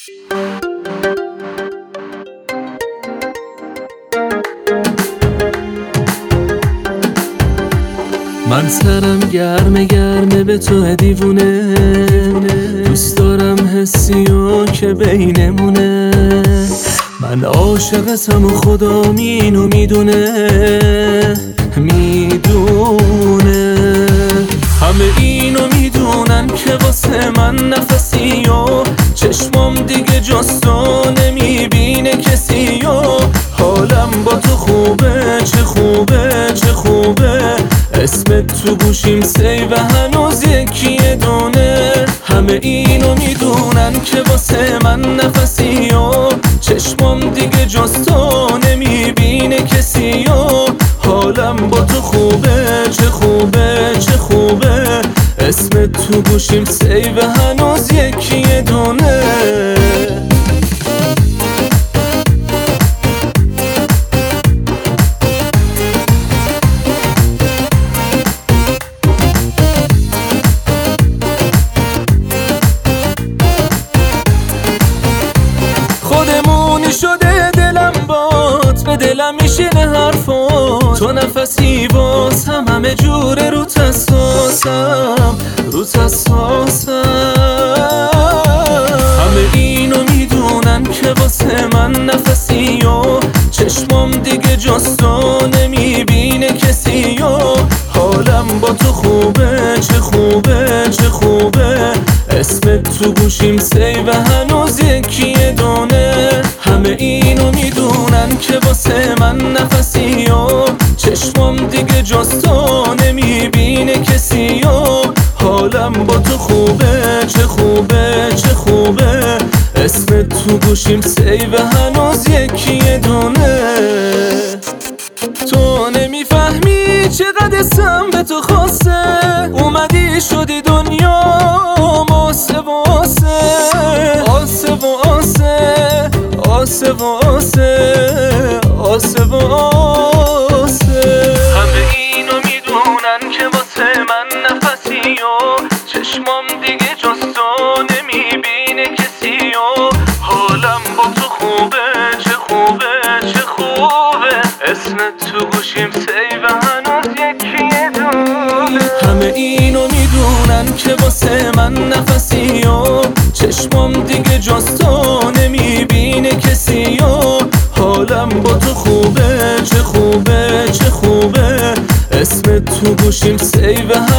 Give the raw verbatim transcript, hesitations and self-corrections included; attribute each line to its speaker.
Speaker 1: من سرم گرمه گرمه به تو دیوونه، دوست دارم حسیو که بینمونه. من عاشقتم و خدا اینو میدونه میدونه. همه اینو میدونن که واسه من نفسی و چشمام دیگه جز تو نمیبینه کسی و حالم با تو خوبه، چه خوبه چه خوبه. اسمت تو گوشیم سیو هنوز یکیه دونه. همه اینو میدونن که واسه من نفسی و چشمام دیگه جز تو نمیبینه کسی و حالم با تو خوبه، چه خوبه چه خوبه. اسمت تو گوشیم سیو هنوز یکیه دونه. خودمونی شده دلم بات، به دلم میشینه حرفات. تو نفسی واسم همه جوره رو تساسم رو تساسم. همه اینو میدونن که واسه من نفسی و چشمام دیگه جز تو نمیبینه کسی و حالم با تو خوبه، چه خوبه چه خوبه. اسمت تو گوشیم سیو هنوز یکیه دونه. همه اینو میدونن که واسه من نفسی و چشمام دیگه جز تو نمیبینه کسی و حالم با تو خوبه، چه خوبه چه خوبه. اسمت تو گوشیم سیو هنوز یکیه دونه. تو نمیفهمی چقدر اسم به تو خاصه، اومدی شدی دنیا آسه و آسه آسه و آسه آسه و آسه آسه و آسه. همه اینو میدونن که واسه من نفسی و چشمام دیگه جز تو نمیبینه کسی و حالم با تو خوبه، چه خوبه چه خوبه. اسمت تو گوشیم سیو هنوز یکیه دونه. همه اینو میدونن که واسه من نفسی و چشمام دیگه جز تو نمیبینه کسی و حالم با تو خوبه، چه خوبه چه خوبه. اسمت تو گوشیم سیو